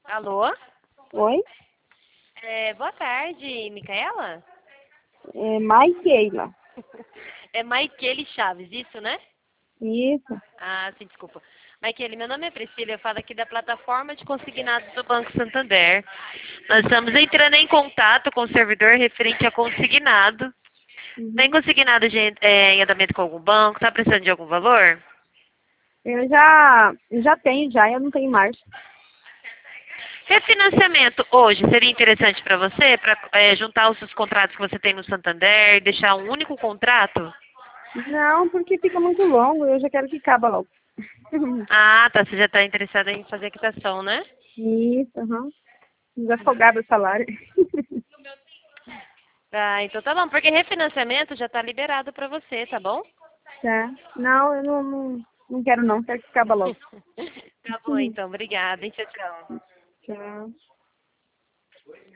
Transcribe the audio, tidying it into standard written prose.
Alô? Oi? Boa tarde, Micaela? É Maiqueila. É Maiquele Chaves, isso, né? Isso. Ah, sim, desculpa. Maiquele, meu nome é Priscila, eu falo aqui da plataforma de consignados do Banco Santander. Nós estamos entrando em contato com o servidor referente a consignado. Tem Uhum. consignado em andamento com algum banco? Está precisando de algum valor? Eu já tenho, eu não tenho mais. Refinanciamento hoje seria interessante para você, para juntar os seus contratos que você tem no Santander e deixar um único contrato? Não, porque fica muito longo, eu já quero que acaba logo. Ah, tá. Você já está interessada em fazer a quitação, né? Isso, aham. Desafogado o salário. Ah, então tá bom, porque refinanciamento já está liberado para você, tá bom? Tá. Não, eu não quero não, quero que acaba logo. Tá bom, então. Obrigada, hein? Tchau, tchau. Tchau.